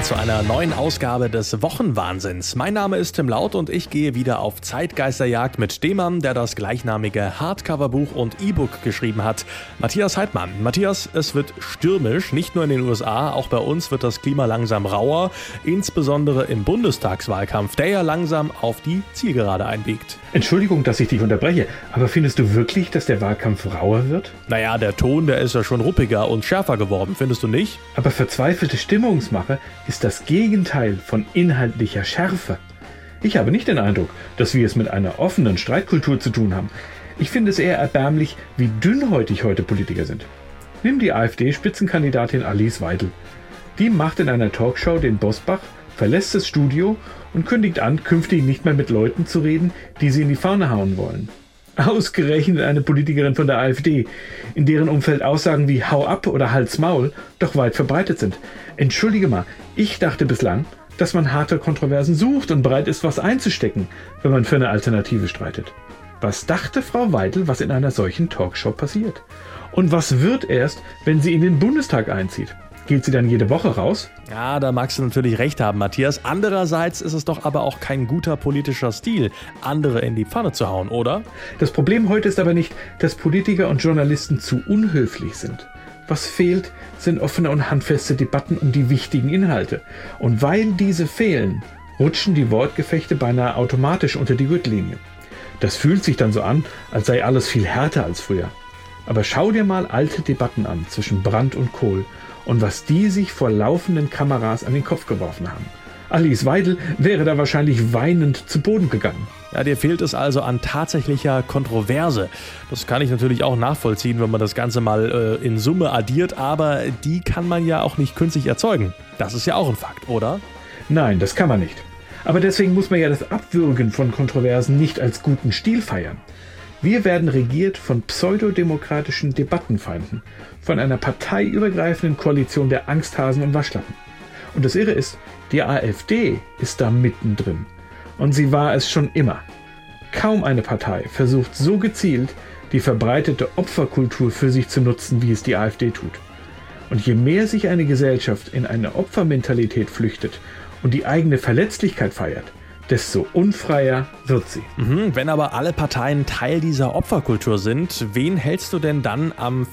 zu einer neuen Ausgabe des Wochenwahnsinns. Mein Name ist Tim Laut und ich gehe wieder auf Zeitgeisterjagd mit dem Mann, der das gleichnamige Hardcover-Buch und E-Book geschrieben hat, Matthias Heitmann. Matthias, es wird stürmisch, nicht nur in den USA, auch bei uns wird das Klima langsam rauer, insbesondere im Bundestagswahlkampf, der ja langsam auf die Zielgerade einbiegt. Entschuldigung, dass ich dich unterbreche, aber findest du wirklich, dass der Wahlkampf rauer wird? Naja, der Ton, der ist ja schon ruppiger und schärfer geworden, findest du nicht? Aber verzweifelte Stimmungsmache ist das Gegenteil von inhaltlicher Schärfe. Ich habe nicht den Eindruck, dass wir es mit einer offenen Streitkultur zu tun haben. Ich finde es eher erbärmlich, wie dünnhäutig heute Politiker sind. Nimm die AfD-Spitzenkandidatin Alice Weidel. Die macht in einer Talkshow den Bosbach, verlässt das Studio und kündigt an, künftig nicht mehr mit Leuten zu reden, die sie in die Pfanne hauen wollen. Ausgerechnet eine Politikerin von der AfD, in deren Umfeld Aussagen wie Hau ab oder Halt's Maul doch weit verbreitet sind. Entschuldige mal, ich dachte bislang, dass man harte Kontroversen sucht und bereit ist, was einzustecken, wenn man für eine Alternative streitet. Was dachte Frau Weidel, was in einer solchen Talkshow passiert? Und was wird erst, wenn sie in den Bundestag einzieht? Geht sie dann jede Woche raus? Ja, da magst du natürlich recht haben, Matthias. Andererseits ist es doch aber auch kein guter politischer Stil, andere in die Pfanne zu hauen, oder? Das Problem heute ist aber nicht, dass Politiker und Journalisten zu unhöflich sind. Was fehlt, sind offene und handfeste Debatten um die wichtigen Inhalte. Und weil diese fehlen, rutschen die Wortgefechte beinahe automatisch unter die Gürtellinie. Das fühlt sich dann so an, als sei alles viel härter als früher. Aber schau dir mal alte Debatten an zwischen Brandt und Kohl und was die sich vor laufenden Kameras an den Kopf geworfen haben. Alice Weidel wäre da wahrscheinlich weinend zu Boden gegangen. Ja, dir fehlt es also an tatsächlicher Kontroverse. Das kann ich natürlich auch nachvollziehen, wenn man das Ganze mal in Summe addiert, aber die kann man ja auch nicht künstlich erzeugen. Das ist ja auch ein Fakt, oder? Nein, das kann man nicht. Aber deswegen muss man ja das Abwürgen von Kontroversen nicht als guten Stil feiern. Wir werden regiert von pseudodemokratischen Debattenfeinden, von einer parteiübergreifenden Koalition der Angsthasen und Waschlappen. Und das Irre ist, die AfD ist da mittendrin. Und sie war es schon immer. Kaum eine Partei versucht so gezielt, die verbreitete Opferkultur für sich zu nutzen, wie es die AfD tut. Und je mehr sich eine Gesellschaft in eine Opfermentalität flüchtet und die eigene Verletzlichkeit feiert, desto unfreier wird sie. Wenn aber alle Parteien Teil dieser Opferkultur sind, wen hältst du denn dann am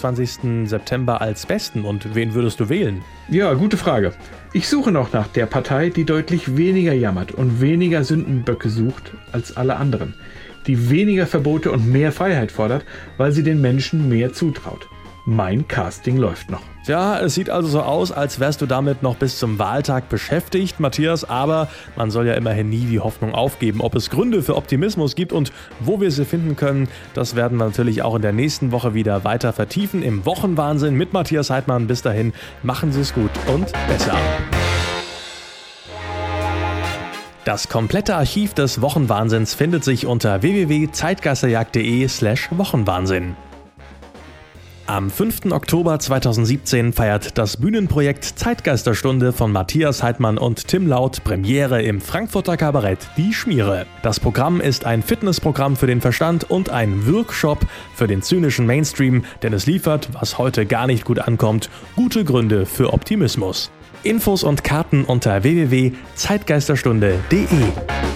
24. September als Besten und wen würdest du wählen? Ja, gute Frage. Ich suche noch nach der Partei, die deutlich weniger jammert und weniger Sündenböcke sucht als alle anderen, die weniger Verbote und mehr Freiheit fordert, weil sie den Menschen mehr zutraut. Mein Casting läuft noch. Ja, es sieht also so aus, als wärst du damit noch bis zum Wahltag beschäftigt, Matthias, aber man soll ja immerhin nie die Hoffnung aufgeben. Ob es Gründe für Optimismus gibt und wo wir sie finden können, das werden wir natürlich auch in der nächsten Woche wieder weiter vertiefen im Wochenwahnsinn mit Matthias Heitmann. Bis dahin, machen Sie es gut und besser. Das komplette Archiv des Wochenwahnsinns findet sich unter www.zeitgeisterjagd.de/Wochenwahnsinn. Am 5. Oktober 2017 feiert das Bühnenprojekt Zeitgeisterstunde von Matthias Heitmann und Tim Laut Premiere im Frankfurter Kabarett Die Schmiere. Das Programm ist ein Fitnessprogramm für den Verstand und ein Workshop für den zynischen Mainstream, denn es liefert, was heute gar nicht gut ankommt, gute Gründe für Optimismus. Infos und Karten unter www.zeitgeisterstunde.de